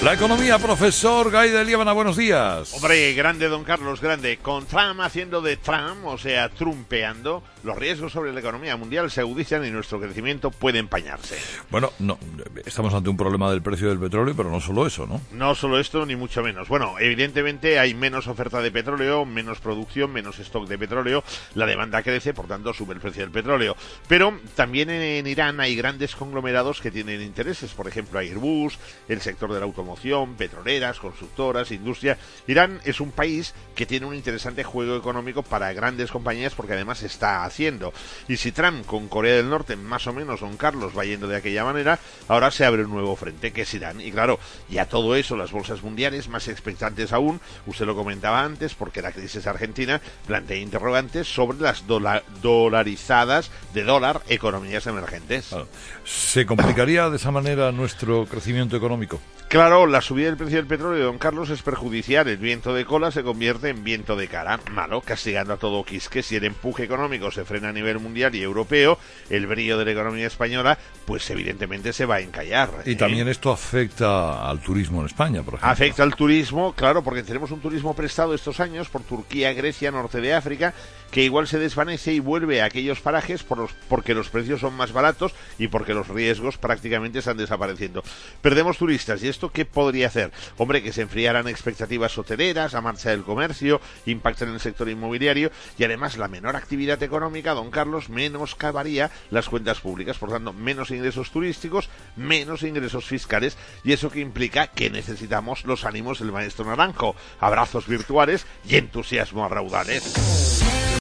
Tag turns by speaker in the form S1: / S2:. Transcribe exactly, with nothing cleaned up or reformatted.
S1: La economía, profesor Gay de Liébana, buenos días.
S2: Hombre, grande don Carlos, grande. Con Trump haciendo de Trump, o sea, trumpeando, los riesgos sobre la economía mundial se agudizan y nuestro crecimiento puede empañarse.
S1: Bueno, no, estamos ante un problema del precio del petróleo, pero no solo eso, ¿no?
S2: No solo esto, ni mucho menos. Bueno, evidentemente hay menos oferta de petróleo, menos producción, menos stock de petróleo, la demanda crece, por tanto sube el precio del petróleo. Pero también en Irán hay grandes conglomerados que tienen intereses, por ejemplo Airbus, el sector de la automoción, petroleras, constructoras, industria. Irán es un país que tiene un interesante juego económico para grandes compañías porque además está haciendo. Y si Trump con Corea del Norte, más o menos, don Carlos, va yendo de aquella manera, ahora se abre un nuevo frente que es Irán. Y claro, y a todo eso las bolsas mundiales más expectantes aún, usted lo comentaba antes, porque la crisis argentina plantea interrogantes sobre las dola- dolarizadas de dólar economías emergentes.
S1: Claro. ¿Se complicaría de esa manera nuestro crecimiento económico?
S2: Claro, la subida del precio del petróleo, don Carlos, es perjudicial. El viento de cola se convierte en viento de cara. Malo, castigando a todo quisque. Si el empuje económico se frena a nivel mundial y europeo, el brillo de la economía española, pues evidentemente se va a encallar.
S1: Y ¿eh? También esto afecta al turismo en España, por ejemplo.
S2: Afecta al turismo, claro, porque tenemos un turismo prestado estos años por Turquía, Grecia, norte de África, que igual se desvanece y vuelve a aquellos parajes por los, porque los precios son más baratos y porque los riesgos prácticamente están desapareciendo. Perdemos turistas, ¿y esto qué podría hacer? Hombre, que se enfriaran expectativas hoteleras, la marcha del comercio, impacto en el sector inmobiliario y además la menor actividad económica, don Carlos, menoscabaría las cuentas públicas, por tanto, menos ingresos turísticos, menos ingresos fiscales, y eso que implica que necesitamos los ánimos del maestro Naranjo, abrazos virtuales y entusiasmo a raudales.